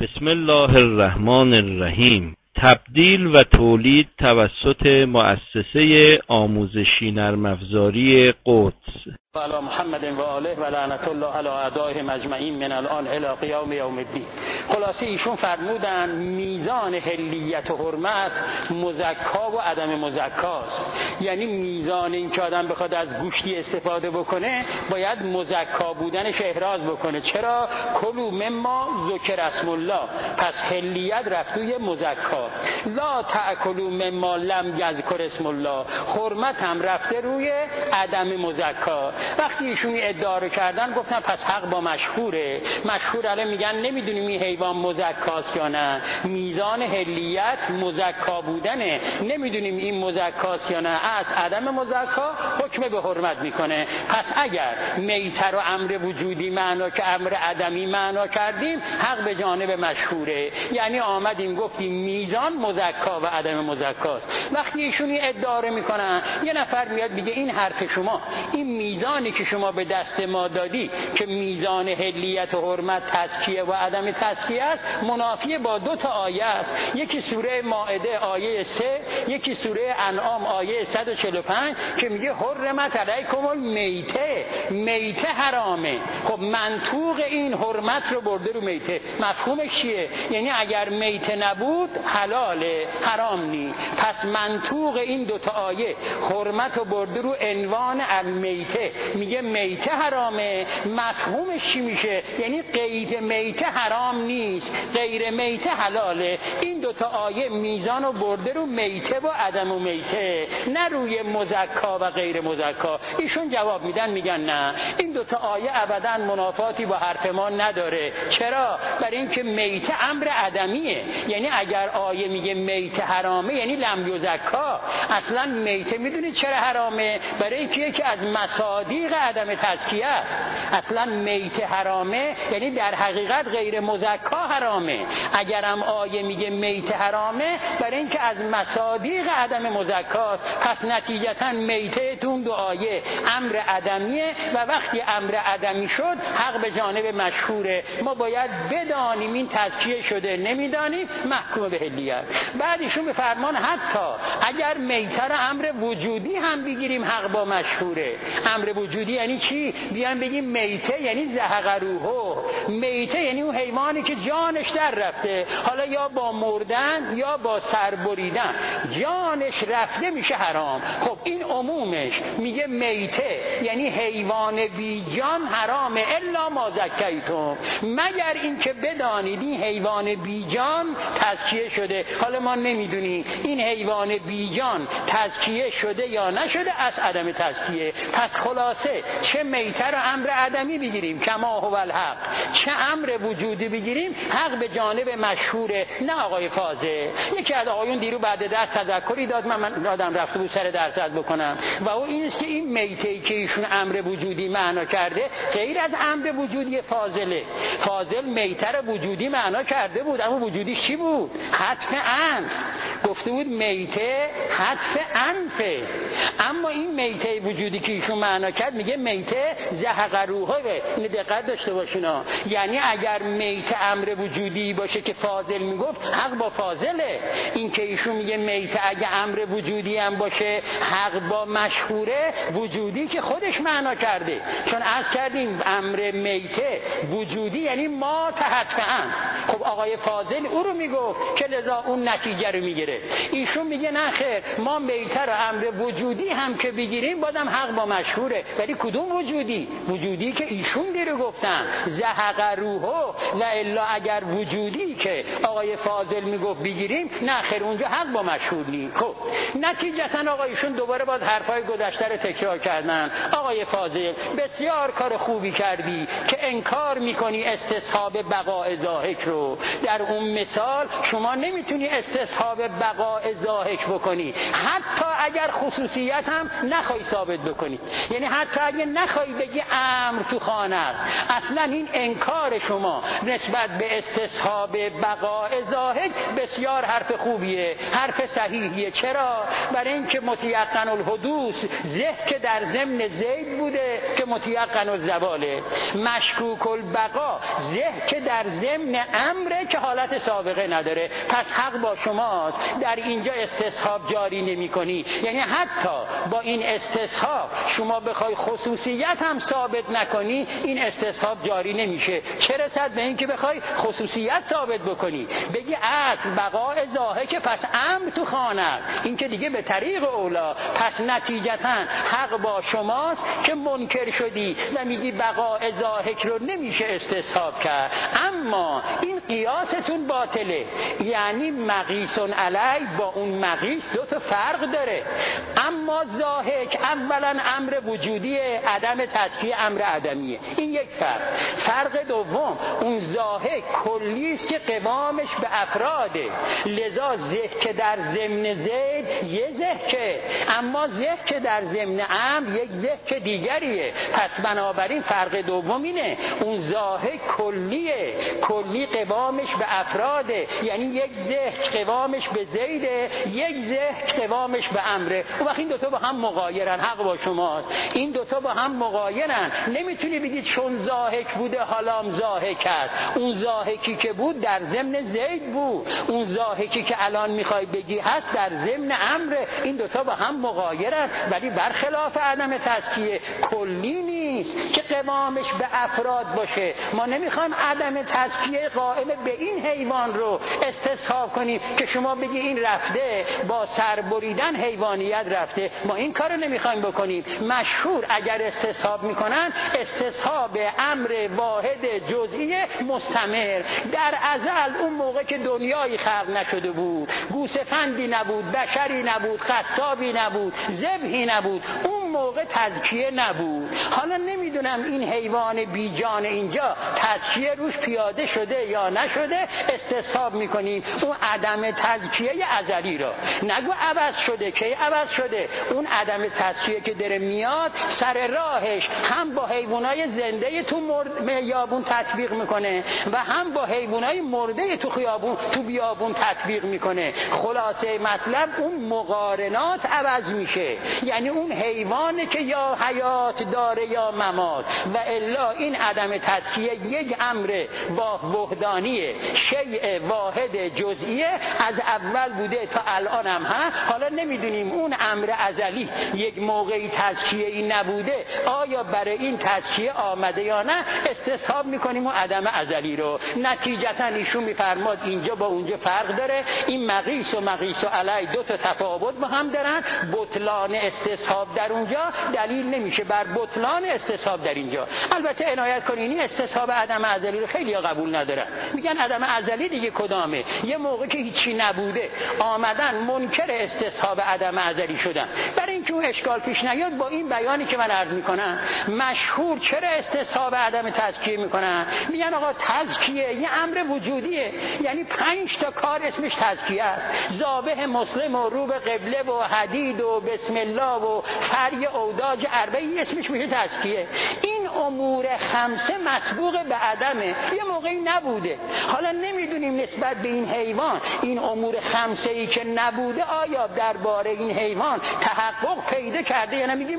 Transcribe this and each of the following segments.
بسم الله الرحمن الرحیم. تبدیل و تولید توسط مؤسسه آموزشی نرم افزاری قدس. علی محمد و آله و لعنت الله علی اعدائهم اجمعین من الان الی قیام یوم الدین. خلاصه ایشون فرمودن میزان حلیت و حرمت مزکا و عدم مزکاست. یعنی میزان این که آدم بخواد از گوشتی استفاده بکنه باید مزکا بودنش احراز بکنه. چرا؟ کلوا مما ذکر اسم الله. پس حلیت رفت توی مزکا. لا تأکلوا مما لم یذکر اسم الله. حرمت هم رفته روی عدم مزکا. وقتی ایشون ادعا رو کردن گفتن پس حق با مشهوره. مشهور الان میگن نمیدونیم این حیوان مزکاست یا نه. میزان حلیت مزکا بودنه، نمیدونیم این مزکاست یا نه. از عدم مزکا حکم به حرمت میکنه. پس اگر میته رو امر وجودی معنا که امر عدمی معنا کردیم حق به جانب مشهوره. یعنی آمدیم گفتیم میزان مزکا و عدم مزکاست. وقتی ایشون ادعا رو میکنن یه نفر میاد میگه این حرف شما، این میزانی که شما به دست ما دادی که میزان حلیت و حرمت تزکیه و عدم تزکیه است منافی با دو تا آیه است. یکی سوره مائده آیه 3، یکی سوره انعام آیه 145 که میگه حرمت علیکم المیته. میته حرامه. خب منطوق این حرمت رو برده رو میته. مفهومش چیه؟ یعنی اگر میته نبود حلاله، حرام نی. پس منطوق این دو تا آیه حرمت رو برده رو عنوان المیته. میگه میته حرامه. مفهومش چی میشه؟ یعنی قید میته حرام نیست، غیر میته حلاله. این دوتا آیه میزان رو برده رو میته و عدم و میته، نه روی مزکا و غیر مزکا. ایشون جواب میدن میگن نه، این دوتا آیه ابدا منافاتی با حرف ما نداره. چرا؟ برای اینکه میته امر عدمیه. یعنی اگر آیه میگه میته حرامه یعنی لم یزکا. اصلا میته میدونید چرا حرامه؟ برای اینکه یکی از مصادیق عدم تزکیه. اصلا میته حرامه یعنی در حقیقت غیر مزکا حرامه. اگرم آیه میگه میته حرامه برای اینکه از مصادیق عدم مزکاست. پس نتیجتا میته تون دو آیه امر عدمیه و وقتی امر عدمی شد حق به جانب مشهوره. ما باید بدانیم این تزکیه شده، نمیدانیم محکوم به حلیت. بعدشون به فرمان حتی اگر میته را امر وجودی هم بگیریم حق با مشهوره. امر وجودی یعنی چی؟ بیان بگیم میته یعنی زهق روحه. میته یعنی اون حیوانی که جانش در رفته، حالا یا با مردن یا با سر بریدن جانش رفته میشه حرام. خب این عمومش میگه میته یعنی حیوان بی جان حرامه الا ما زکیتم، مگر اینکه بدانید این حیوان بی جان تزکیه شده. حالا ما نمیدونیم این حیوان بی جان تزکیه شده یا نشده از عدم تزکیه. پس خلاصه چه میته رو امر عدمی بگیریم کما هو الحق، چه امر وجودی بگیریم حق به جانب مشهوره. نه آقای فاضل، یکی از آقایون دیرو بعد درس تذکری داد، من یادم رفته بود سر درس بکنم، و او این است که این میته‌ای که ایشون امر وجودی معنا کرده غیر از امر وجودی فاضله. فاضل میته رو وجودی معنا کرده بود، اما وجودی چی بود؟ حتف انف. گفته بود میته حتف انفه. اما این میته وجودی که ایشون معنا کرد میگه میته زهق روحه. این دقت داشته باشینا. یعنی اگر میته امر وجودی باشه که فاضل میگفت حق با فاضله. این که ایشون میگه میته اگه امر وجودی هم باشه حق با مشهوره، وجودی که خودش معنا کرده. چون عرض کردیم امر میته وجودی یعنی ما تحتفن. خب آقای فاضل او رو میگفت که لذا اون نتیجه رو میگیره. ایشون میگه نه خیر، ما میته رو امر وجودی هم که بگیریم بازم حق با مشهوره. ولی کدوم وجودی؟ وجودی که ایشون دیرو گفتن زهق روحه. و الا اگر وجودی که آقای فاضل میگفت بگیریم نه خیر، اونجا حق با مشهور نی. خب نتیجتا آقایشون دوباره باز حرفای گذشته رو تکرار کردن. آقای فاضل بسیار کار خوبی کردی که انکار میکنی استصحاب بقاء ضاحک رو. در اون مثال شما نمیتونی استصحاب بقاء ضاحک بکنی، حتی اگر خصوصیت هم نخوای ثابت بکنی. یعنی حتی اگر نخوای بگی امر تو خانه است، اصلا این انکار شما نسبت به استصحاب بقاء ضاحک بسیار حرف خوبیه، حرف صحیحیه. چرا؟ برای اینکه متیقن الحدوث زه که در ضمن زید بوده که متیقن الزواله، مشکوک البقا زه که در ضمن امره که حالت سابقه نداره. پس حق با شماست، در اینجا استصحاب جاری نمی کنی. یعنی حتی با این استصحاب شما بخوای خصوصیت هم ثابت نکنی، این استصحاب جاری نمیشه. چه رسد به این که بخوای خصوصیت ثابت بکنی، بگی اصل بقاء ضاحک پس امر تو خانه، این که دیگه به طریق اولا. پس نتیجتا حق با شماست که منکر شدی و میگی بقاء ضاحک رو نمیشه استصحاب کرد. اما این قیاستون باطله. یعنی مقیس علی با اون مقیس دو تا فرق داره. اما ضاحک اولا امر وجودیه، عدم تزکیه امر عدمیه. این یک فرق. فرق دوم، اون ضاحک کلی است که قوامش به افراده، لذا زه که در ضمن زید یه زه که، اما زه که در ضمن امر یک زه که دیگریه. پس بنابراین فرق دوم اینه، اون ضاحک کلیه، کلی قوامش به افراده، یعنی یک زه قوامش به زیده، یک زه قوامش به امره. اون وقت این دوتا با هم مغایرن. حق با شماست، این دوتا با هم مغایرن. نمیتونی بگید چون ضاحک بوده حالام ضاحک است. اون ضاحکی که بود در ضمن زید بود، اون ضاحکی که الان میخوای بگی هست در ضمن امره. این دوتا با هم مغایرن، ولی برخلاف عدم تزکیه کلی نیست که قوامش به افراد باشه. ما نمیخوایم عدم تزکیه قائم به این حیوان رو استصحاب کنیم که شما بگی این رفته با سر بریدن حیوانیت رفته. ما این کارو نمیخوایم بکنیم. مشهور اگر استصحاب میکنن، استصحاب امر واحد جزئی مستمر در ازل، اون موقع که دنیایی خلق نشده بود، گوسفندی نبود، بشری نبود، خصابی نبود، ذبحی نبود، اون موقع تزکیه نبود. حالا نمیدونم این حیوان بیجان اینجا تزکیه روش پیاده شده یا نشده، استصحاب میکنیم اون عدم تزکیه ازلی را. نگو عوض شده، که عوض شده. اون عدم تزکیه که داره میاد سر راهش هم با حیوانای زنده تو بیابون تطبیق میکنه و هم با حیوانای مرده تو خیابون تو بیابون تطبیق میکنه. خلاصه مطلب اون مقارنات عوض میشه. یعنی اون حیوانی که یا حیات داره یا ممات، و الا این عدم تزکیه یک امر با وحدانیه، شیء واحد جزئیه، از اول بوده تا الان هم هست. حالا نمیدونیم اون امر ازلی یک موقعی تزکیه‌ای نبوده، آیا برای این تزکیه آمده یا نه، استصحاب میکنیم و عدم ازلی رو. نتیجتا ایشون میفرماد اینجا با اونجا فرق داره. این مقیس و مقیس و علی دو تا تفاوت با هم دارن. بطلان استصحاب در اونجا دلیل نمیشه بر بطلان استصحاب در اینجا. البته عنایت کنین این استصحاب عدم ازلی رو خیلی قبول ندارن. میگن عدم ازلی دیگه کدامه؟ یه موقع که هیچی نبوده آمدن منکر استصحاب عدم ازلی شدن. برای اینکه اون اشکال پیش نیاد، با این بیانی که من عرض میکنم، مشهور چرا استصحاب عدم تزکیه میکنن؟ میگن آقا تزکیه یه امر وجودیه، یعنی 5 تا کار اسمش تزکیه است. ذابح مسلم و رو به قبله و حدید و بسم الله و فرع اوداج اربعی اسمش میشه تزکیه. این امور خمسه مسبوق به عدمه، یه موقعی نبوده. حالا نمیدونیم نسبت به این حیوان این امور خمسه ای که نبوده آیا درباره این حیوان تحقق پیدا کرده یا نمیگیم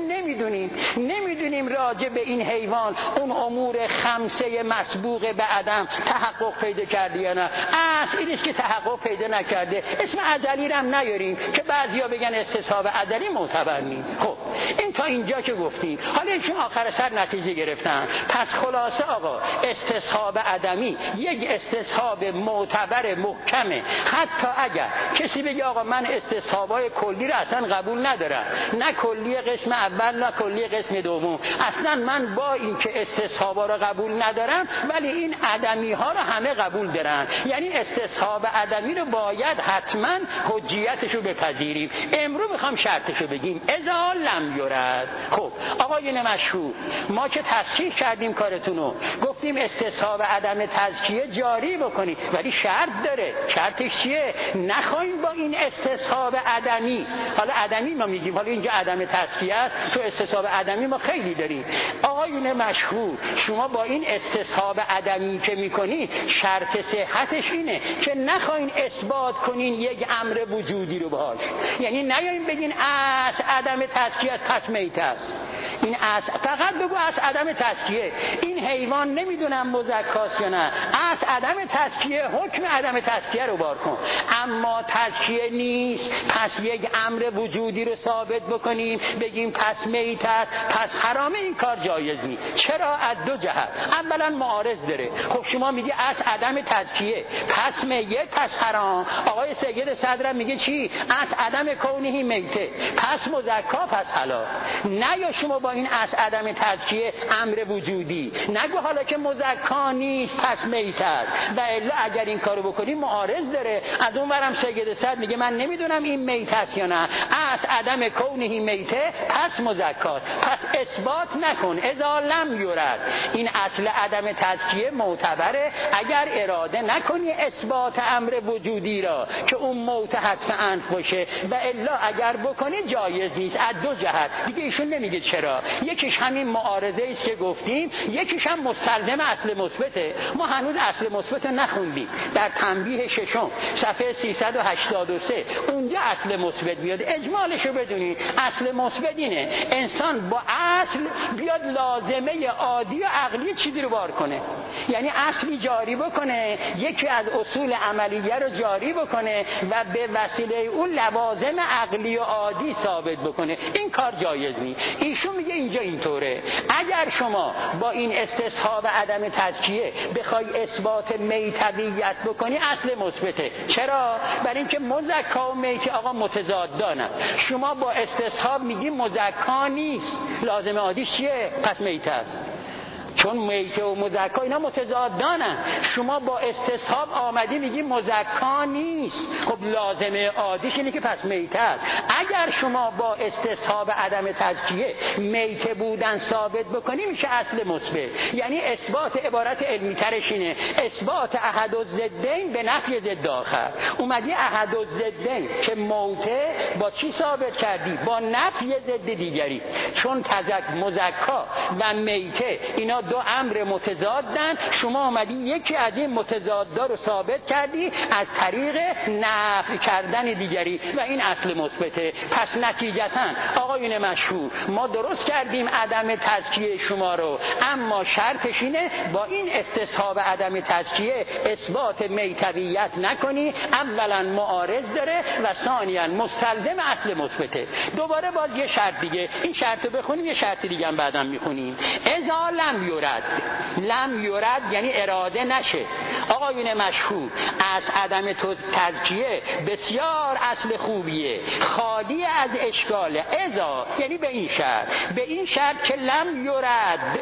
نمیدونیم راجع به این حیوان اون امور خمسه مسبوق به عدم تحقق پیدا کرده یا نه. اصل این است که تحقق پیدا نکرده. اسم ازلی هم نیاریم که بعضیا بگن استصحاب ازلی معتبر نیست. خب این تا اینجا که گفتیم، حالا ایشون آخر سر نتیجه گرفتن. پس خلاصه آقا استصحاب عدمی یک استصحاب معتبر محکمه. حتی اگر کسی بگه آقا من استصحابای کلی رو اصلا قبول ندارم، نه کلی قسم اول نه کلی قسم دوم، اصلا من با این که استصحابا رو قبول ندارم ولی این عدمی ها رو همه قبول دارن، یعنی استصحاب عدمی رو باید حتما حجیتش رو بپذیریم. امروز میخوام شرطش رو بگیم. اذا لم یرد. خب آقایون مشهور، ما که تصحیح کردیم کارتونو، گفتیم استصحاب عدم تزکیه جاری بکنید، ولی شرط داره. شرطش چیه؟ نخواهیم با این استصحاب عدمی، حالا عدمی ما میگیم، حالا اینجا عدم تزکیه است، تو استصحاب عدمی ما خیلی داریم. آقایون مشهور، شما با این استصحاب عدمی که میکنی، شرط صحتش اینه که نخواین اثبات کنین یک امر وجودی رو باهاش. یعنی نیاین بگین اصل عدم تزکیه پس میت است. این اصل فقط بگو اصل عدم تزکیه، این حیوان نمیدونم مزکاست یا نه، اصل عدم تزکیه، حکم عدم تزکیه رو بار کن. اما تزکیه نیست، پس یک امر وجودی رو ثابت بکنیم بگیم پس میت است، پس حرامه، این کار جایز نیست. چرا؟ از دو جهت. اولا معارض داره. خب شما میگی اصل عدم تزکیه پس میت پس حرام، آقای سید صدر میگه چی؟ اصل عدم کونه میته پس مزکا پس حلال. نه یا شما با این اصل عدم تزکیه امر وجودی نگو حالا که مزکا نیست پس میت است، و الا اگر این کارو بکنی معارض داره. از اون ورم سید صدر میگه من نمیدونم این میت است یا نه، اصل عدم کونه میته پس مزکا، پس اثبات نکن. اذا لم یرد، این اصل عدم تزکیه معتبره اگر اراده نکنی اثبات امر وجودی را که اون موت حتف انف باشه، و الا اگر بکنی جایز نیست. از دو جهت دیگه ایشون نمیگه چرا. یکیش همین معارضه است که گفتیم، یکیش هم مستلزم اصل مثبته. ما هنوز اصل مثبت نخوندیم. در تنبیه ششم صفحه 383 اونجا اصل مثبت بیاد. اجمالشو بدونید. اصل مثبت اینه انسان با اصل بیاد لازمه عادی و عقلی چیزی رو بار کنه، یعنی اصلی جاری بکنه، یکی از اصول عملیه رو جاری بکنه و به وسیله اون لوازم عقلی و عادی ثابت بکنه. این کار جایز نیست. ایشون میگه اینجا اینطوره. اگر شما با این استصحاب عدم تزکیه بخوای اثبات میتویت بکنی اصل مثبته. چرا؟ برای اینکه مزکا و میت آقا متضادانه. شما با استصحاب میگی مزکا نیست، لازم عادی چیه؟ پس میت است. چون میت و مزکا اینا متضادانن. شما با استصحاب آمدی میگی مزکا نیست، خب لازمه عادیش اینه که پس میت است. اگر شما با استصحاب عدم تزکیه میت بودن ثابت بکنی میشه اصل مثبت. یعنی اثبات عبارت علمی ترش اینه اثبات احد الضدین به نفی ضد آخر. اومدی احد الضدین که موته با چی ثابت کردی؟ با نفی ضد دیگری. چون مزکا و میته اینا دو امر متضادن، شما آمدی یکی از این متضادا رو ثابت کردی از طریق نفی کردن دیگری و این اصل مثبته. پس نتیجتاً آقایون مشهور ما درست کردیم عدم تزکیه شما رو، اما شرطش اینه با این استصحاب عدم تزکیه اثبات میتویت نکنی. اولا معارض داره و ثانیاً مستلزم اصل مثبته. دوباره باز یه شرط دیگه، این شرط رو بخونیم، یه شرط دیگه هم بعداً میخونیم. اذا لم یرد، لم یرد یعنی اراده نشه. آقایون مشهور از عدم تزکیه بسیار اصل خوبیه، خالی از اشکاله. اذا یعنی به این شرط، به این شرط که لم یرد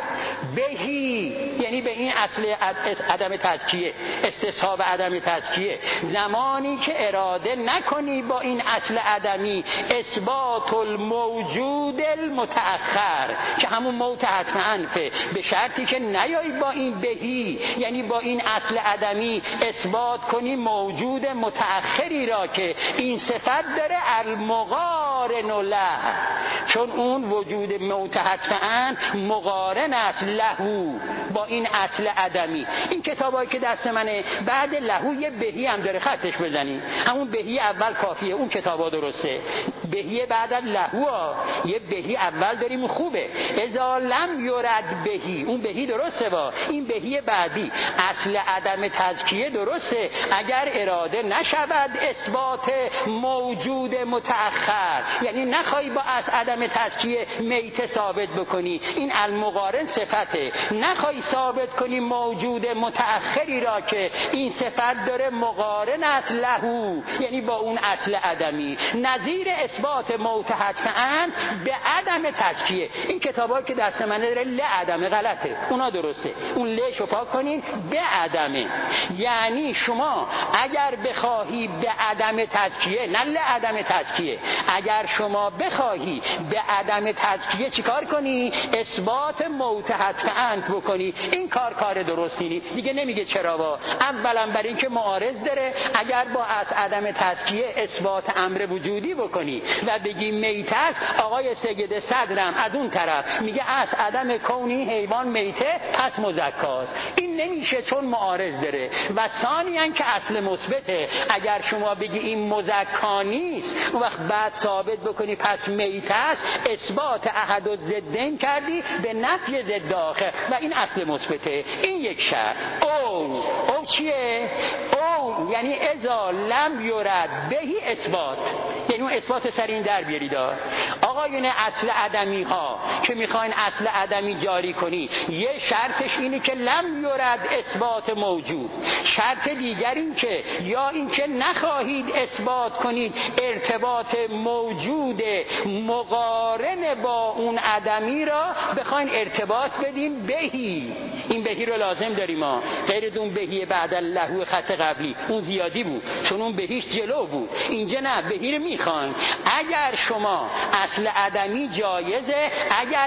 بهی، یعنی به این اصل عدم تزکیه، استصحاب عدم تزکیه، زمانی که اراده نکنی با این اصل عدمی اثبات الموجود المتأخر که همون موت حتف انفه، به شرطی که نیایی با این بهی یعنی با این اصل عدمی اثبات کنی موجود متأخری را که این صفت داره المقارن له، چون اون وجود موت حتف انف مقارن است لهو با این اصل عدمی. این کتابایی که دست منه بعد لهو یه بهی هم داره، خطش بزنی. همون بهی اول کافیه، اون کتابا درسته. بهی بعد از لهو یه بهی اول داریم خوبه. اذا لم یرد بهی، اون بهی درسته، با این بهی بعدی اصل عدم تزکیه درسته اگر اراده نشود اثبات موجود متأخر، یعنی نخوای با اصل عدم تزکیه میت ثابت بکنی، این المقارن صفته، نخوای ثابت کنی موجود متأخری را که این صفت داره مقارن است لهو، یعنی با اون اصل عدمی، نظیر اثبات موت حتف انف به عدم تزکیه. این کتابایی که دست من داره لعدم غلطه، اونا درسته، اون لش رو پاک کنین به عدمه. یعنی شما اگر بخواهی به عدم تزکیه، نه لعدم تزکیه، اگر اگر شما بخواهی به عدم تزکیه چیکار کنی؟ اثبات موت حتما بکنی، این کار درستی نیست. دیگه نمیگه چرا. اولا برای اینکه معارض داره. اگر با از عدم تزکیه اثبات امر وجودی بکنی و بگی میت است، آقای سید صدرم از اون طرف میگه از عدم کونی حیوان میته پس مزکاست. این نمیشه چون معارض داره. و ثانیاً که اصل مثبته، اگر شما بگی این مزکا نیست و وقت بعد ثابت بکنی پس میت است، اثبات احد الضدین کردی به نفی ضد آخر و این اصل مثبته. این یک شرط. او چیه؟ او یعنی اذا لم یرد بهی اثبات، یعنی اون اثبات سر این در بیارید. آقایون اصل عدمی ها که میخواین اصل عدمی جاری کنی، یه شرطش اینه که لم یرد اثبات موجود. شرط دیگر این که یا این که نخواهید اثبات کنید ارتباط موجود مقارن با اون عدمی را بخواین ارتباط بدین بهی. این بهی رو لازم داریم ما، غیر اون بهی بعد اللهو خط قبلی اون زیادی بود چون اون بهیش جلو بود. اینجا نه، بهی رو میخواین. اگر شما اصل عدمی جایزه، اگر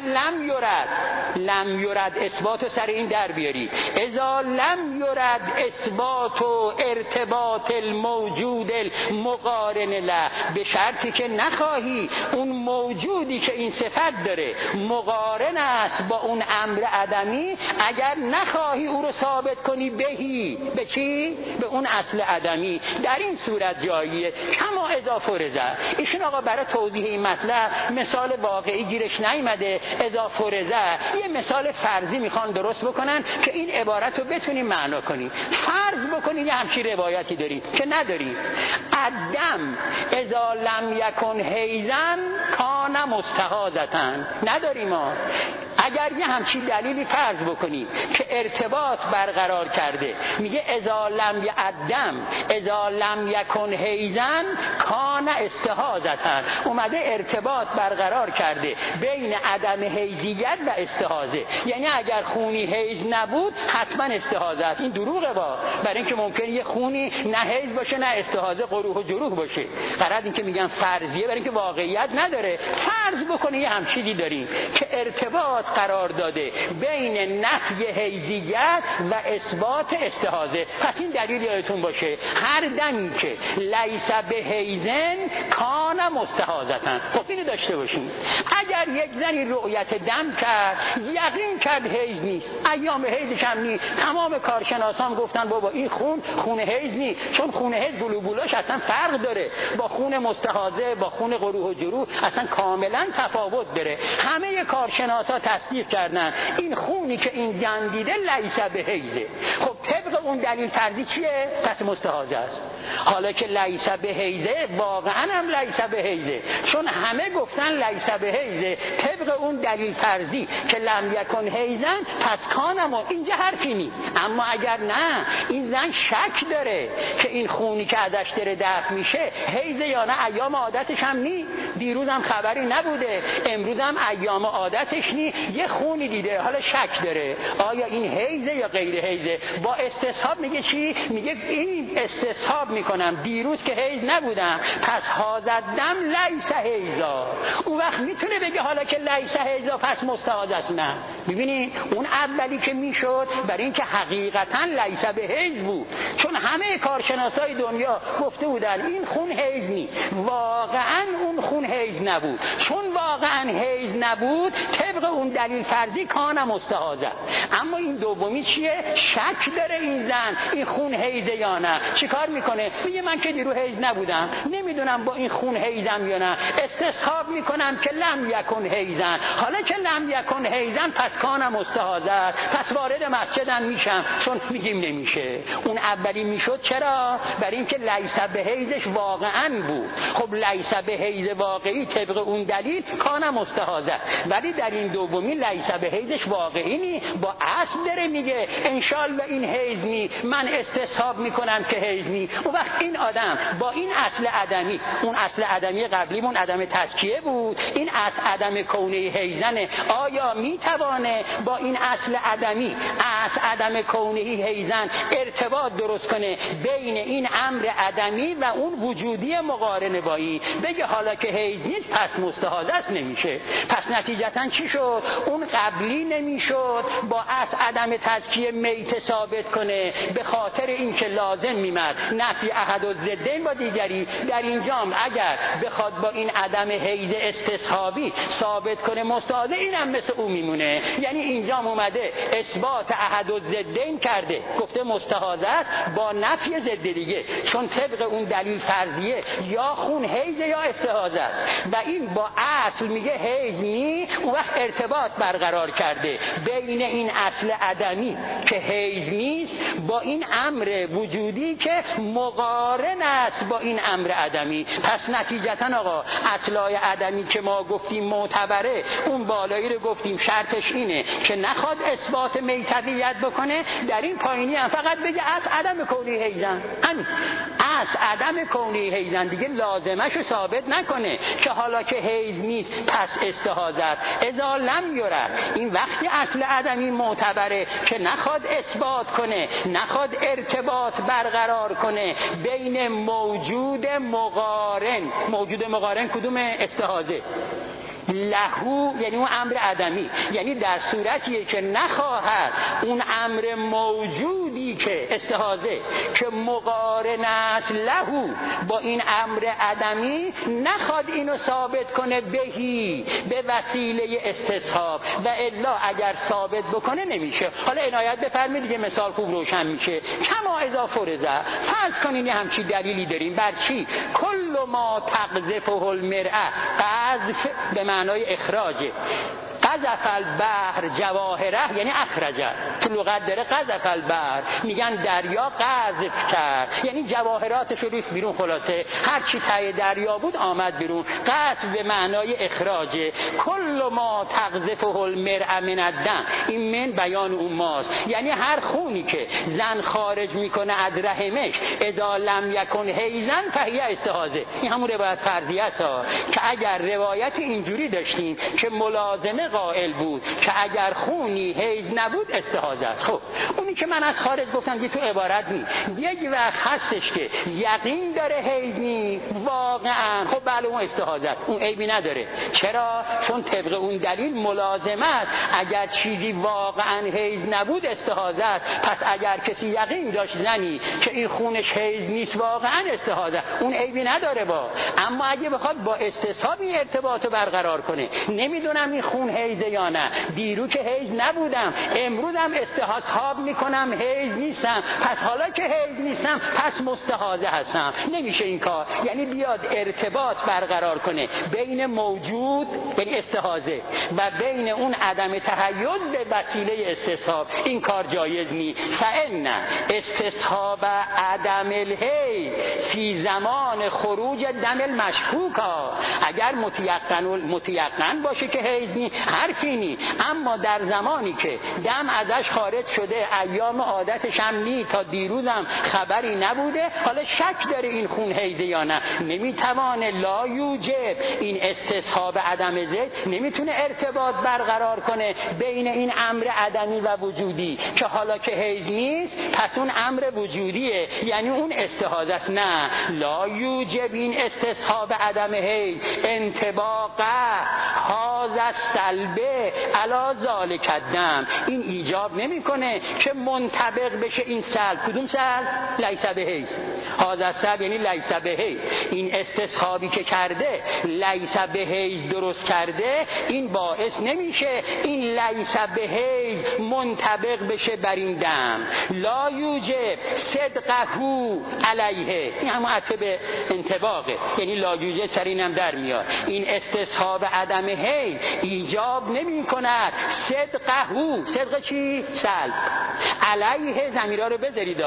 لم یرد اثبات سر این در بیاری، اذا لم یرد اثبات و ارتباط الموجود المقارن له، به شرطی که نخواهی اون موجودی که این صفت داره مقارن است با اون امر عدمی، اگر نخواهی او رو ثابت کنی بهی. به چی؟ به اون اصل عدمی. در این صورت جاییه. کما اذا فرض. ایشون آقا برای توضیح این مطلب مثال واقعی گیرش نیامده. اذا فرض یه مثال فرضی میخوان درست بکنن که این عبارت رو بتونیم معنا کنیم. فرض بکنید یه همچین روایتی دارید که ندارید. الدم اذا لم یکن حیزن کان مستحاضتن. نداریم ما. اگر یه همچین دلیلی فرض بکنیم که ارتباط برقرار کرده، میگه اذا لم یکن حیزن کان استحاضتن، اومده ارتباط برقرار کرده بین عدم حیزیت و استحاضه. یعنی اگر خونی حیز نبود حتما استحاضه است. این دروغه برای اینکه ممکنه یه خونی نه حیز باشه نه استحاضه، قروح و جروح باشه. غرض این که میگن فرضیه برای اینکه واقعیت نداره. فرض بکنه یه همچیزی داریم که ارتباط قرار داده بین نفی حیزیت و اثبات استحاضه. پس این دلیل یادتون باشه، هر دمی که لیس به حیزن کان مستحاضتن. خب اینو داشته باشیم. اگر یک زنی رؤیت دم کرد، یقین کرد حیز نیست، ایام حیزش هم نیست، تمام کارشناسان گفتن بابا این خون حیز نیست، چون خون حیز بلوبولاش اصلا فرق داره با خون مستحاضه، با خون قروح و جروح اصلا کاملا تفاوت داره. همه کارشناسا تصدیق کردن این خونی که این زن دیده لیس به حیزه. خب طبق اون دلیل فرضی چیه؟ پس مستحاضه است. حالا که لیس به حیزه، واقعا هم لیس به حیزه، چون همه گفتن لیس به حیزه. طبق اون دلیل فرضی که لم یکن حیزن پس کانم، اینجا حرفی نی. اما اگر نه، این زن شک داره که این خونی که ازش داره دفع میشه حیزه یا نه، ایام عادتش هم نی، دیروز هم خبری نبوده، امروز هم ایام عادتش نی، یه خونی دیده، حالا شک داره آیا این حیزه یا غیر حیزه. با استصحاب میگه چی؟ میگه این استصحاب میکنم دیروز که حیز نبودم پس هازدم لیس حیزا. اون وقت میتونه بگه حالا که لیس حیزا پس مستحاض است. نه، ببینید اون اولی که میشد برای اینکه حقیقتا لیس به حیز بود، چون همه کارشناسای دنیا گفته بودن این خون حیز نی، واقعا اون خون حیز نبود. چون واقعا حیز نبود طبق اون دلیل فرضی کان مستحاضه. اما این دومی چیه؟ شک داره این زن این خون حیزه یا نه. چیکار میکنه؟ میگه من که دیرو حیز نبودم، نمیدونم با این خون حیزم یا نه، استصحاب میکنم که لم یکن حیزن. حالا که لم یکن حیزن پس کان مستحاضه، پس وارد مسجدم میشم، چون میگیم نمیشه. اون اولی میشد چرا؟ برای اینکه لیس به حیزش واقعا بود. خب لیس به حیز واقعی طبق اون دلیل کان مستحاضه، ولی در این دومی لیس به حیزش واقعی نی، با اصل داره میگه انشالله این حیز نی، من استصحاب میکنم که حیز نی. اون وقت این آدم با این اصل عدمی، اون اصل عدمی قبلیمون عدم تزکیه بود، این اصل عدم کونه حیزنه، آیا میتوانه با این اصل عدمی، اصل عدم کونهی حیزن ارتباط درست کنه بین این امر عدمی و اون وجودی مقارنه با این، بگه حالا که حیز نیست پس مستحاضت نمیشه. پس نتیجتا چی شد؟ اون قبلی نمیشد با اصل عدم تزکیه میت ثابت کنه، به خاطر اینکه لازم میمد نفی احد الضدین با دیگری. در اینجام اگر بخواد با این عدم حیز استصحابی ثابت کنه مستحاضه، اینم مثل اون میمونه. یعنی اینجام اومده اثبات احد الضدین کرده، گفته مستحاضت با نفی ضد دیگه، چون طبق اون دلیل فرضیه یا خون حیز یا استحاضه و این با اصل میگه حیز نی، اون وقت ارتباط برقرار کرده بین این اصل عدمی که حیز نیست با این امر وجودی که مقارن است با این امر عدمی. پس نتیجتا آقا اصلای عدمی که ما گفتیم معتبره، اون بالایی رو گفتیم شرطش اینه که نخواد اثبات میتویت بکنه، در این پایینی هم فقط بگه اصل عدم کونی حیزن، همین اصل عدم کونی حیزن دیگه لازمش رو ثابت نکنه که حالا که حیز نیست پس استحاضت اذا لم یرد. این وقتی اصل عدمی معتبره که نخواد اثبات کنه، نخواد ارتباط برقرار کنه بین موجود مقارن. موجود مقارن کدوم؟ استحاضه. لهو یعنی اون امر عدمی، یعنی در صورتیه که نخواهد اون امر موجودی که استحاضه که مقارن است لهو با این امر عدمی، نخواد اینو ثابت کنه بهی به وسیله استصحاب و الا اگر ثابت بکنه نمیشه. حالا عنایت بفرمایید دیگه مثال خوب روشن میشه. کما اذا فرض، فرض کنین همچی دلیلی داریم بر چی؟ کل ما تقذفه المرأة، قذف به معنای اخراجه، قذف البحر جواهره یعنی اخرجه. تو لغت داره قذف البحر، میگن دریا قذف کرد یعنی جواهراتش رو ریخت بیرون، خلاصه هر چی ته دریا بود آمد بیرون. قذف به معنای اخراجه. کل ما تقذفه المرأة من الدم، این من بیان اون ماست، یعنی هر خونی که زن خارج میکنه از رحمش اذا لم یکن حیزن فهی استحاضه. این همون روایت فرضیه است که اگر روایت اینجوری داشتیم که ملازمه قائل بود که اگر خونی حیز نبود استحاضه است. خب اونی که من از خارج گفتم که تو عبارت نیست، یک وقت هستش که یقین داره حیز نی واقعا، خب بله اون استحاضه است، اون عیبی نداره. چرا؟ چون طبق اون دلیل ملازمت اگر چیزی واقعا حیز نبود استحاضه است. پس اگر کسی یقین داشت زنی که این خونش حیز نیست واقعا استحاضه، اون عیبی نداره با. اما اگه بخواد با استصحاب این ارتباط رو برقرار کنه، نمیدونم این خون حیزه یا نه، دیرو که حیز نبودم امروزم استصحاب میکنم حیز نیستم، پس حالا که حیز نیستم پس مستحاضه هستم، نمیشه این کار. یعنی بیاد ارتباط برقرار کنه بین موجود یعنی استحاضه و بین اون عدم تحیز به وسیله استصحاب، این کار جایز نیست. فإن استصحاب عدم الحیز فی زمان خروج دم المشکوک، اگر متیقن باشه که حیز نی حرفی نی، اما در زمانی که دم ازش خارج شده ایام عادتش هم نی، تا دیروزم خبری نبوده، حالا شک داره این خون حیزه یا نه، نمیتوانه لا یوجب این استصحاب عدم زید، نمیتونه ارتباط برقرار کنه بین این امر عدمی و وجودی که حالا که حیز نیست پس اون امر وجودیه یعنی اون استحاضه است. نه، لا یوجب این استصحاب عدم حیز انطباقه هذا سلبه علا ذالک الدم، این ایجاب نمیکنه که منطبق بشه این سلب. کدوم سلب؟ لیس به حیز. هذا سلب یعنی لیس به حیز، این استصحابی که کرده لیس به حیز درست کرده، این باعث نمیشه این لیس به حیز منطبق بشه بر این دم. لا یوجب صدقه علیه، این همون عطف به انطباقه، یعنی لا یوجب سر اینم در میاد. این استصحاب عدم حیز ایجاب نمی کند صدقه چی؟ سلب. علیه ضمیرها رو بذارید،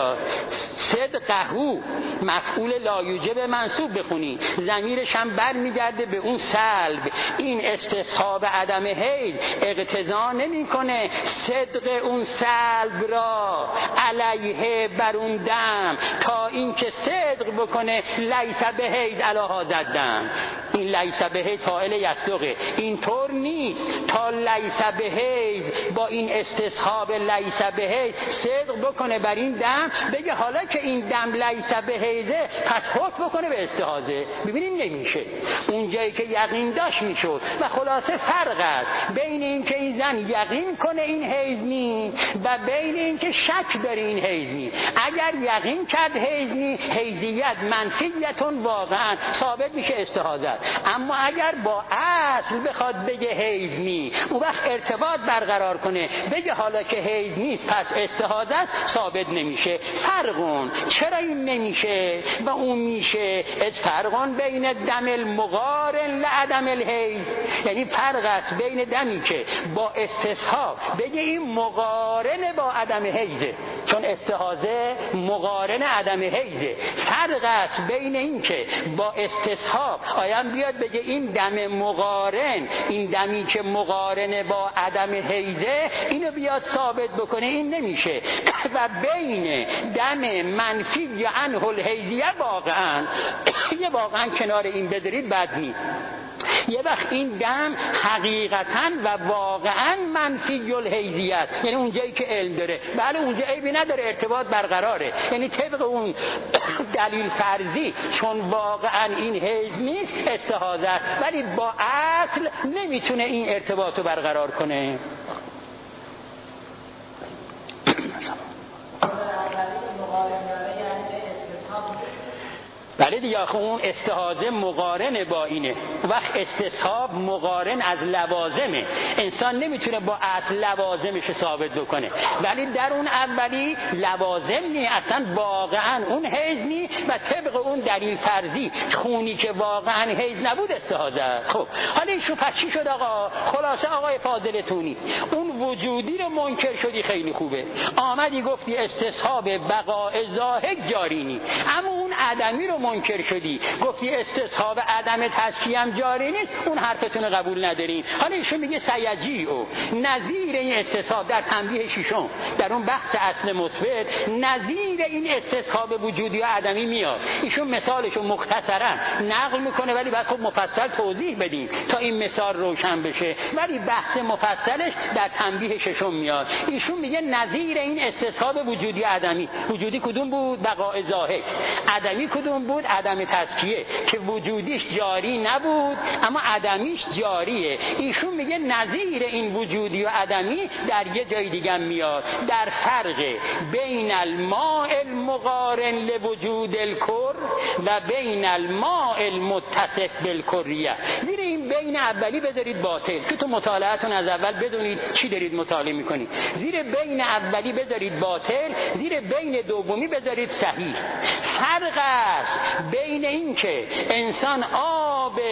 صدقه مفعول لا یوجب منصوب بخونی، ضمیرش هم بر میگرده به اون سلب. این استصحاب عدم حیز اقتضا نمی کنه صدق اون سلب را علیه بر اون دم تا اینکه صدق بکنه لیس به حیز علی هذا دم. این لیس به حیز فاعل یصدقه، این طور نیست تا لیس به حیز با این استصحاب لیس به حیض صدق بکنه بر این دم، بگه حالا که این دم لیس به حیضه پس حکم بکنه به استحاضه. ببینیم نمیشه. اون جایی که یقین داشت میشد. و خلاصه فرق است بین این که این زن یقین کنه این حیض نی و بین این که شک داره این حیض نی. اگر یقین کرد حیض نی، حیضیت منفیتون واقعا ثابت میشه استحاضه. اما اگر با اصل بخواد بگه حیض نی، اون وقت ارتباط برقرار کنه بگه حالا که حیض نیست پس استحاضه است، ثابت نمیشه. فرقون چرا این نمیشه و اون میشه؟ از فرقون بین دم المقارن لعدم الحیض، یعنی فرق است بین دمی که با استصحاب بگه این مقارن با عدم حیضه، چون استحاضه مقارن عدم حیضه. فرق است بین این که با استصحاب آیم بیاد بگه این دم مقارن، این دمی که مقارن با عدم حیضه، اینو بیاد ثابت بکنه، این نمیشه. و بین دم منفی عنه الحیضیه واقعا کنار این بدرید بد نیست. یه وقت این دم حقیقتاً و واقعاً منفی الحیضیه است، یعنی اون جایی که علم داره، بله اونجا عیبی نداره، ارتباط برقراره، یعنی طبق اون دلیل فرضی چون واقعاً این حیض نیست استحاضه است، ولی با اصل نمیتونه این ارتباط رو برقرار کنه. بله دیگه، آخه اون استحاضه مقارن با اینه، وقت استصحاب مقارن از لوازمه، انسان نمیتونه با اصل لوازمش ثابت بکنه، ولی در اون اولی لوازم نی، اصلا واقعا اون حیض نی و طبق اون دلیل فرضی خونی که واقعا حیض نبود استحاضه. خب حالا ایشون پس چی شد آقا؟ خلاصه آقای فاضلتونی اون وجودی رو منکر شدی، خیلی خوبه، آمدی گفتی استصحاب بقاء ظاهر جاری نی، اما اون عدمی رو منکر شدی گفتی استصحاب عدم تزکیه هم جاری نیست، اون حرفتون رو قبول نداریم. حالا ایشون میگه سیجی او نظیر این استصحاب در تنبیه ششم در اون بحث اصل مثبت نظیر این استصحاب وجودی و عدمی میاد. ایشون مثالشو مختصرا نقل میکنه ولی باید خب مفصل توضیح بدیم تا این مثال روشن بشه، ولی بحث مفصلش در تنبیه ششم میاد. ایشون میگه نظیر این استصحاب وجودی و عدمی، وجودی کدوم بود؟ بقاء ظاهر. عدمی کدوم بود؟ عدم تزکیه که وجودیش جاری نبود اما عدمیش جاریه. ایشون میگه نظیر این وجودی و عدمی در یه جای دیگه میاد، در فرق بین الماء المقارن لوجود الکر و بین الماء المتصف بالکریه. زیر این بین اولی بذارید باطل که تو مطالعاتون از اول بدونید چی دارید مطالعه میکنید، زیر بین اولی بذارید باطل، زیر بین دومی بذارید صحیح. فرق است بین این که انسان آب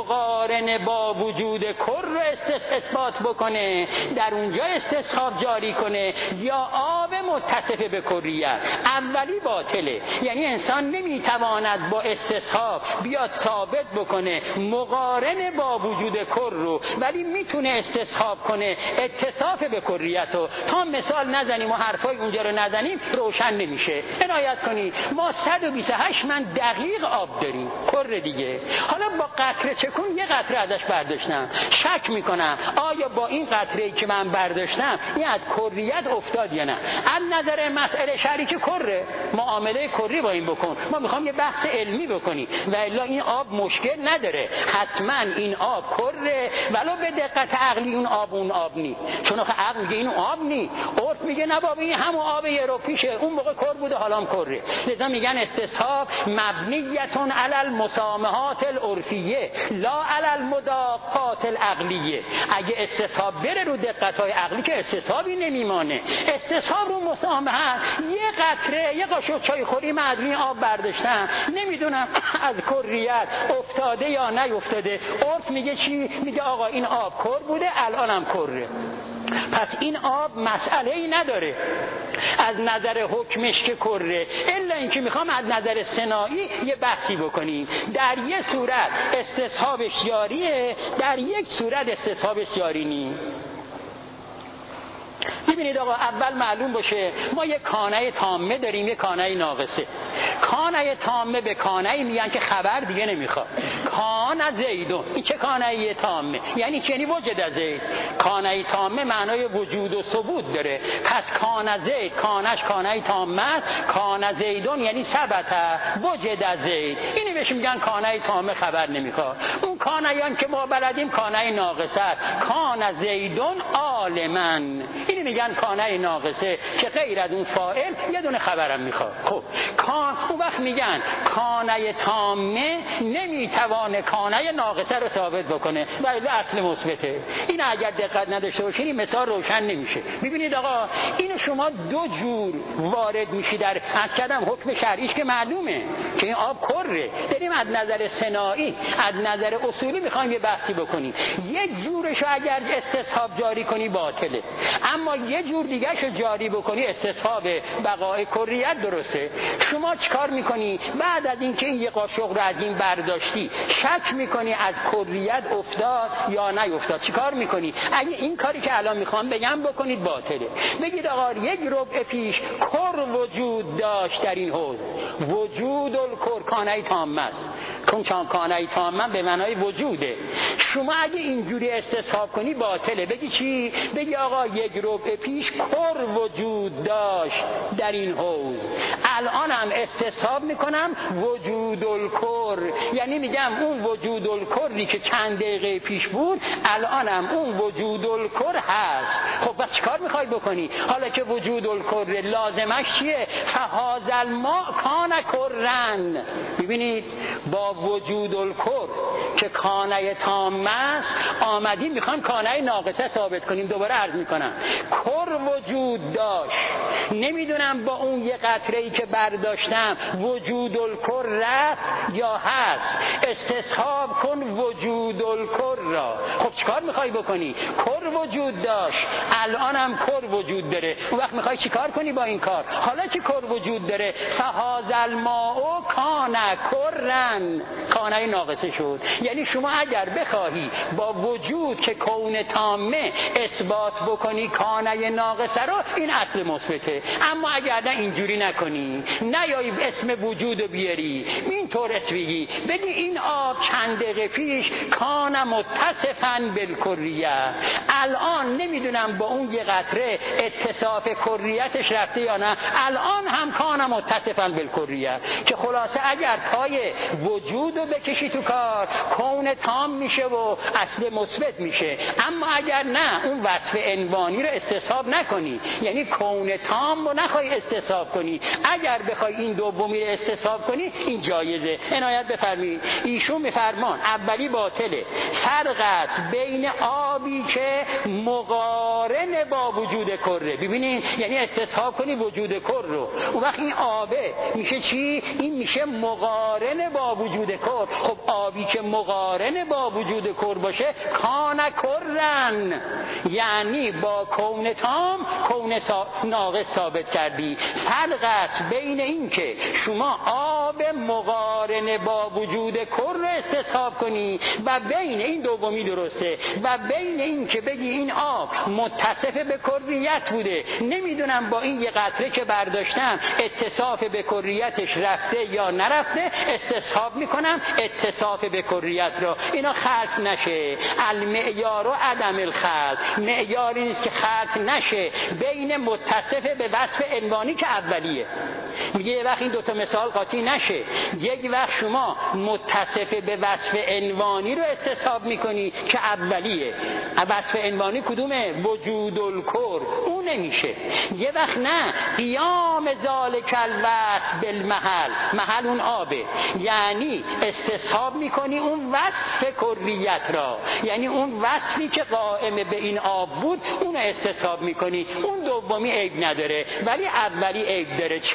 مقارن با وجود کر رو اثبات بکنه، در اونجا استصحاب جاری کنه، یا آب متصف به کریه. اولی باطله، یعنی انسان نمیتواند با استصحاب بیاد ثابت بکنه مقارن با وجود کر رو، ولی میتونه استصحاب کنه اتصاف به کریت رو. تا مثال نزنیم و حرفای اونجا رو نزنیم روشن نمیشه. عنایت کنید ما 128 من دقیق آب داریم کر دیگه، حالا با قطره چکون یه قطره ازش برداشتم، شک میکنم آیا با این قطره‌ای که من برداشتم این از کریت افتاد یا نه. از نظر مسئله شرعی که کره، معامله کری با این بکن، ما میخوام یه بحث علمی بکنیم و الا این آب مشکل نداره، حتما این آب کره ولو به دقت عقلی اون آب نی، چون آخه عقل میگه این آب نی، عرف میگه نه بابا این همون آب یوروپیشه، اون موقع کر بوده حالا هم کره. لذا میگن استصحاب مبنیتون علی المسامحات العرفیه لا علی المداقات العقلیه. اگه استصحاب بره رو دقت‌های عقلی که استصحابی نمیمانه، استصحاب رو مسامحه. یه قطره یه قاشق چای خوری معدنی آب برداشتم، نمیدونم از کریت افتاده یا نیفتاده، عرف میگه چی؟ میگه آقا این آب کر بوده الانم کره، پس این آب مسئله ای نداره از نظر حکمش که کره، الا اینکه میخوام از نظر صناعی یه بحثی بکنیم. در یه صورت استصحابش جاریه، در یک صورت استصحابش جاری نیست. ببینید آقا، اول معلوم باشه ما یک کانه تامه داریم، یک کانه ناقصه. کانه تامه به کانه میگن که خبر دیگه نمیخواد. کان زیدون، این چه کانه تامه؟ یعنی چی؟ یعنی وجد زید. کانه تامه معنای وجود و ثبوت داره. پس کان زید، کانش کانه تامه است. کان زیدون یعنی ثبت وجد زید. اینی بهش میگن کانه تامه، خبر نمیخواد. اون کانه که ما بلدیم کانه ناقصه است. کان زیدون عالما، اینی میگن کانه ناقصه که غیر از اون فاعل یه دونه خبرم میخواد. خب کان، اون وقت میگن کانه تامه نمیتوانه کانه ناقصه رو ثابت بکنه، ولی اصل مثبته. این اگر دقت نداشته باشین این مثال روشن نمیشه. ببینید آقا، اینو شما دو جور وارد میشی در از کردم حکم شرعیش که معلومه که این آب کره. داریم از نظر صناعی، از نظر اصولی میخوایم یه بحثی بکنیم. یک جورشو اگر استصحاب جاری کنی باطله، اما یه جور دیگه‌شو جاری بکنی استصحاب بقای کریت درسته. شما چیکار میکنی؟ بعد از اینکه این یه قاشق رو از این برداشتی شک میکنی از کریت افتاد یا نیفتاد، چیکار میکنی؟ اگه این کاری که الان میخوام بگم بکنید باطله، بگید آقا یک ربع پیش کر وجود داشت در این حوض. وجود الکر کانه تامه است. چون کانه تامه به معنای وجوده. شما اگه اینجوری استصحاب کنی باطله. بگی چی؟ بگی آقا یک ربع پیش کر وجود داشت در این حوض. الان هم استصحاب میکنم وجود الکر، یعنی میگم اون وجود الکری که چند دقیقه پیش بود الان هم اون وجود الکر هست. خب بس چیکار میخوای بکنی؟ حالا که وجود الکر لازمش چیه؟ فهذا الماء کان کرن. ببینید با وجود الکر که کانه تامه است آمدیم میخوام کانه ناقصه ثابت کنیم. دوباره عرض میکنم کر وجود داشت، نمیدونم با اون یه قطره‌ای که برداشتم وجود الکر رفت یا هست. استصحاب کن وجود الکر را. خب چیکار میخوای بکنی؟ کر وجود داشت، الان هم کر وجود داره. اون وقت میخوای چیکار کنی با این کار؟ حالا که کر وجود داره فهذا الماء کان کرن، کانه ناقصه شد. یعنی شما اگر بخواهی با وجود که کون تامه اثبات بکنی کانه ناقصه رو، این اصل مثبته. اما اگر نه اینجوری نکنی، نیایی اسم وجود رو بیاری اینطور بگی این آب چند دقیقه پیش کان متصفاً بالکریه، الان نمیدونم با اون یه قطره اتصاف کریتش رفته یا نه، الان هم کان متصفاً بالکریه. که خلاصه اگر پای وجود رو بکشی تو کار کون تام میشه و اصل مثبت میشه. اما اگر نه اون وصف عنوانی رو استصحاب نکنی، یعنی کون تام رو نخوای استصحاب کنی، اگر بخوای این دومی رو استصحاب کنی این جایزه. عنایت بفرمایید ایشون میفرمان اولی باطله. فرق است بین آبی که مقارن با وجود کره، ببینید یعنی استصحاب کنی وجود کر رو، اون وقت این آبه میشه چی؟ این میشه مقارن با وجود کر. خب آبی که مقارن با وجود کر باشه کان کرن، یعنی با کون تام کون ناقص ثابت کردی. فرق است بین این که شما آب مقارن با وجود کر رو استصحاب کنی و بین این دومی درسته، و بین این که بگی این آب متصف به کریت بوده، نمیدونم با این یه قطره که برداشتم اتصاف به کریتش رفته یا نرفته، استصحاب میکنم اتصاف به کریت رو. اینا خلط نشه. المعیار و عدم الخلط، معیاری نیست که خلط نشه بین متصف به وصف عنوانی که اولیه. میگه یه وقت این دوتا مثال قاطی نشه، یک وقت شما متصف به وصف عنوانی رو استصحاب میکنی که اولیه. وصف عنوانی کدومه؟ وجود الکر، اون نمیشه. یه وقت نه، قیام ذالک الوصف بالمحل، محل اون آبه، یعنی استصحاب میکنی اون وصف کریت را، یعنی اون وصفی که قائم به این آب بود اون استصحاب میکنی. اون دومی عیب نداره ولی اولی عیب داره. چرا عیب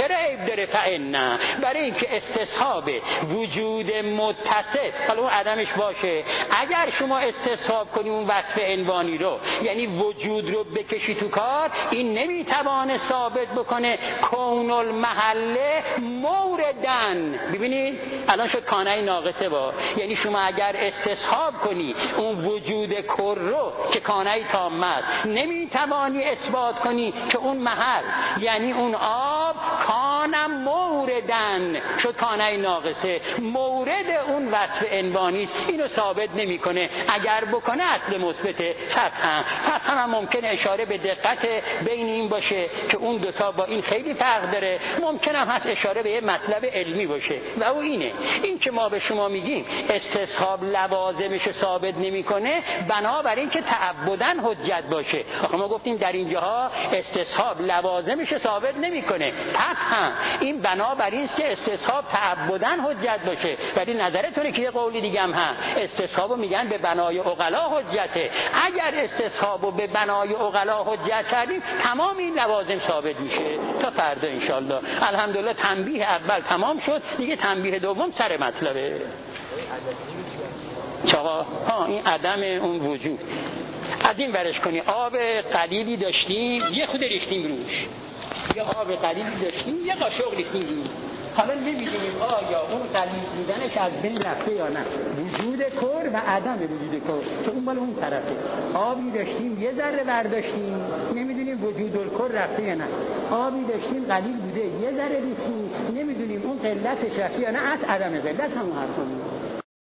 داره فإن، برای اینکه استصحاب وجود متصف حالا اون عدمش باشه، اگر شما استصحاب کنی اون وصف عنوانی رو یعنی وجود رو بکشی تو کار، این نمیتوانه ثابت بکنه کون المحله موردن. ببینید الان شد کانه ناقصه با، یعنی شما اگر استصحاب کنی اون وجود کر رو که کانه تامه است، نمیتوانی اثبات کنی که اون محل یعنی اون آب کانم موردن، شد کانه ناقصه، مورد اون وصف عنوانی است، اینو ثابت نمیکنه. اگر بکنه اصل مثبته. فتحا هم ممکن اشاره به دقت بین این باشه که اون دوتا با این خیلی فرق داره، ممکن هم هست اشاره به یه مطلب علمی باشه و او اینه، این که ما به شما میگیم استصحاب لوازمش ثابت نمیکنه بنابراین که تعبدن حجت باشه. آخه ما گفتیم در اینجاها استصحاب لوازمش ثابت نمیکنه، فتحا این بنابراین است که استصحاب تعبدن حجت باشه. ولی نظرتونه که یه قولی دیگه هم هست، استصحابو میگن به بنای عقلا حجته. اگر استصحابو به بنای عقلا حجت کردیم تمام این لوازم ثابت میشه. تا فردا انشالله. الحمدلله تنبیه اول تمام شد، دیگه تنبیه دوم سر مطلبه. چاقا این عدم اون وجود از این ورش کنی. آب قلیلی داشتیم یه خود ریختیم روش، یه آب قلیلی داشتیم یه قاشق ریختیم روش، حالا نمیدونیم آیا اون قلیل بودنش از بین رفته یا نه. وجود کر و عدم وجود کر که اون بالا اون طرفه. آبی داشتیم یه ذره برداشتیم نمیدونیم وجود الکر رفته یا نه. آبی داشتیم قلیل بوده یه ذره ریختیم نمیدونیم اون قلتش رفته یا نه. از عدم قلت همون حرفمون.